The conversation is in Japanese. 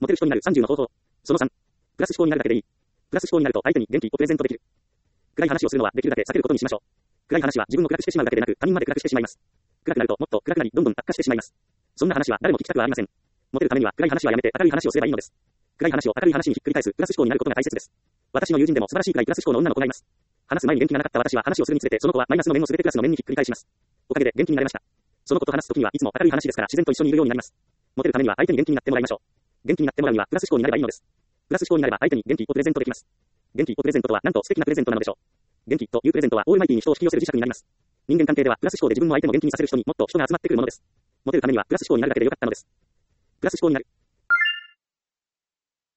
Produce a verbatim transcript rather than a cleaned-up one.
モテる人になるさんじゅうの方法。そのさん。プラス思考になるだけでいい。プラス思考になると相手に元気をプレゼントできる。暗い話をするのはできるだけ避けることにしましょう。暗い話は自分を暗くしてしまうだけでなく他人まで暗くしてしまいます。暗くなるともっと暗くなりどんどん悪化してしまいます。そんな話は誰も聞きたくはありません。モテるためには暗い話はやめて明るい話をすればいいのです。暗い話を明るい話にひっくり返すプラス思考になることが大切です。私の友人でも素晴らしいくらいプラス思考の女の子がいます。話す前に元気がなかった私は話をするにつれてその子はマイナスの面をすべてプラスの面にひっくり返します。おかげで元気になれました。その子と話すときにはいつも明るい話ですから自然と一緒にいるようになります。モテるためには相手に元気になってもらいましょう。元気になってもらうにはプラス思考になればいいのです。プラス思考になれば相手に元気をプレゼントできます。元気をプレゼントとはなんと素敵なプレゼントなのでしょう。元気というプレゼントはオールマイティに人を引き寄せる磁石になります。人間関係ではプラス思考で自分も相手も元気にさせる人にもっと人が集まってくるものです。モテるためにはプラス思考になるだけでよかったのです。プラス思考になる。